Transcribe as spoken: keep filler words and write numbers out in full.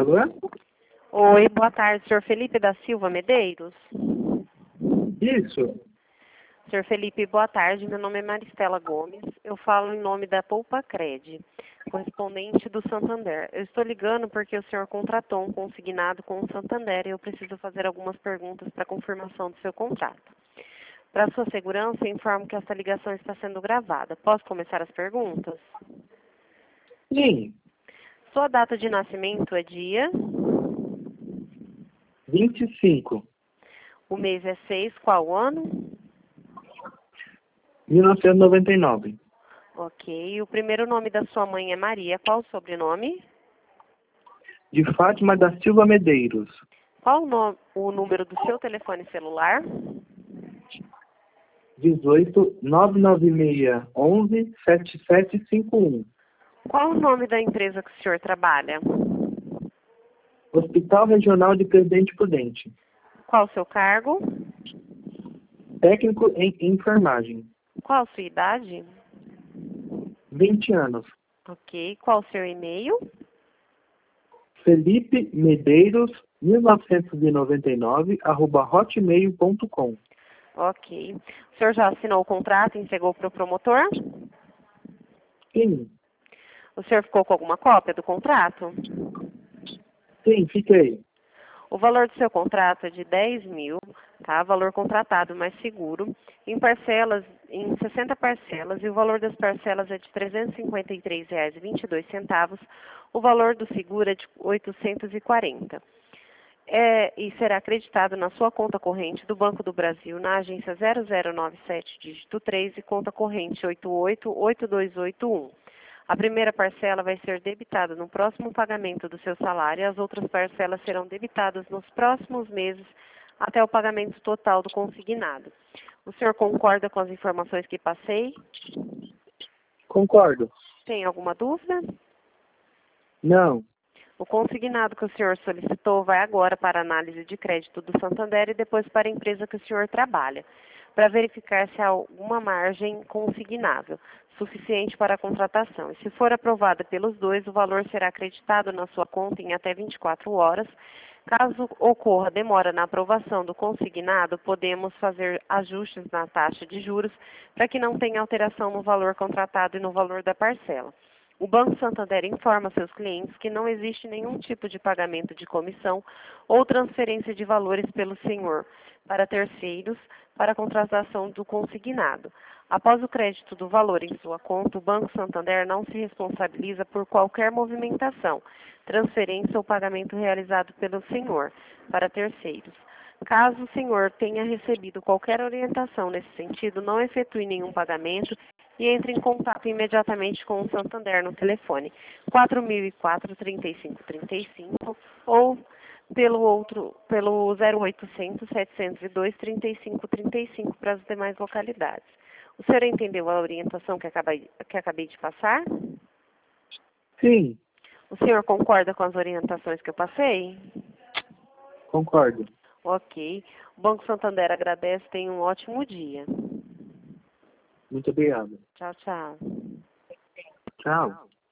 Alô? Oi, boa tarde, senhor Felipe da Silva Medeiros. Isso. senhor Felipe, boa tarde. Meu nome é Maristela Gomes. Eu falo em nome da Poupa Cred, correspondente do Santander. Eu estou ligando porque o senhor contratou um consignado com o Santander e eu preciso fazer algumas perguntas para confirmação do seu contrato. Para sua segurança, eu informo que esta ligação está sendo gravada. Posso começar as perguntas? Sim. Sua data de nascimento é dia? vinte e cinco. O mês é seis, qual ano? mil novecentos e noventa e nove. Ok. O primeiro nome da sua mãe é Maria. Qual o sobrenome? De Fátima da Silva Medeiros. Qual o, no- o número do seu telefone celular? dezoito, nove nove seis, onze, sete sete cinco um. Qual o nome da empresa que o senhor trabalha? Hospital Regional de Presidente Prudente. Qual o seu cargo? Técnico em enfermagem. Qual a sua idade? vinte anos. Ok. Qual o seu e-mail? Felipe Medeiros, mil novecentos e noventa e nove, arroba hotmail ponto com. Ok. O senhor já assinou o contrato e entregou para o promotor? Sim. O senhor ficou com alguma cópia do contrato? Sim, fiquei. O valor do seu contrato é de dez mil, tá? Valor contratado mais seguro, em parcelas, em sessenta parcelas, e o valor das parcelas é de trezentos e cinquenta e três reais e vinte e dois centavos. O valor do seguro é de oitocentos e quarenta. É, e será acreditado na sua conta corrente do Banco do Brasil, na agência zero zero nove sete, dígito três, e conta corrente oito oito oito dois oito um. A primeira parcela vai ser debitada no próximo pagamento do seu salário e as outras parcelas serão debitadas nos próximos meses até o pagamento total do consignado. O senhor concorda com as informações que passei? Concordo. Tem alguma dúvida? Não. O consignado que o senhor solicitou vai agora para a análise de crédito do Santander e depois para a empresa que o senhor trabalha, para verificar se há alguma margem consignável suficiente para a contratação. E se for aprovada pelos dois, o valor será acreditado na sua conta em até vinte e quatro horas. Caso ocorra demora na aprovação do consignado, podemos fazer ajustes na taxa de juros para que não tenha alteração no valor contratado e no valor da parcela. O Banco Santander informa seus clientes que não existe nenhum tipo de pagamento de comissão ou transferência de valores pelo senhor para terceiros para a contratação do consignado. Após o crédito do valor em sua conta, o Banco Santander não se responsabiliza por qualquer movimentação, transferência ou pagamento realizado pelo senhor para terceiros. Caso o senhor tenha recebido qualquer orientação nesse sentido, não efetue nenhum pagamento e entre em contato imediatamente com o Santander no telefone quatro mil e quatro, trinta e cinco trinta e cinco ou pelo outro pelo zero oitocentos, setecentos e dois, trinta e cinco trinta e cinco para as demais localidades. O senhor entendeu a orientação que acabei, que acabei de passar? Sim. O senhor concorda com as orientações que eu passei? Concordo. Ok. O Banco Santander agradece. Tenha um ótimo dia. Muito obrigado. Tchau, tchau. Tchau.